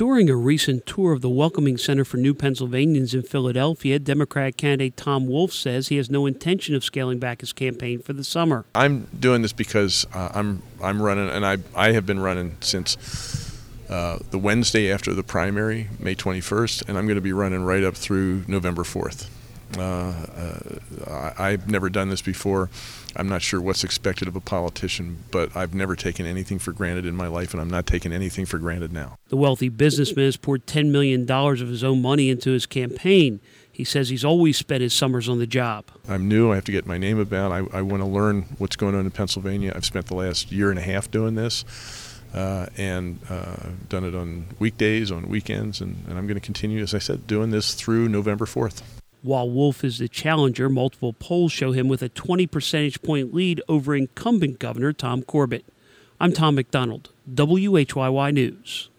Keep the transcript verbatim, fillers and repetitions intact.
During a recent tour of the Welcoming Center for New Pennsylvanians in Philadelphia, Democratic candidate Tom Wolf says he has no intention of scaling back his campaign for the summer. I'm doing this because uh, I'm I'm running, and I I have been running since uh, the Wednesday after the primary, May twenty-first, and I'm going to be running right up through November fourth. Uh, uh, I, I've never done this before. I'm not sure what's expected of a politician, but I've never taken anything for granted in my life, and I'm not taking anything for granted now. The wealthy businessman has poured ten million dollars of his own money into his campaign. He says he's always spent his summers on the job. I'm new. I have to get my name about. I, I want to learn what's going on in Pennsylvania. I've spent the last year and a half doing this, uh, and uh, done it on weekdays, on weekends, and, and I'm going to continue, as I said, doing this through November fourth. While Wolf is the challenger, multiple polls show him with a twenty percentage point lead over incumbent Governor Tom Corbett. I'm Tom McDonald, W H Y Y News.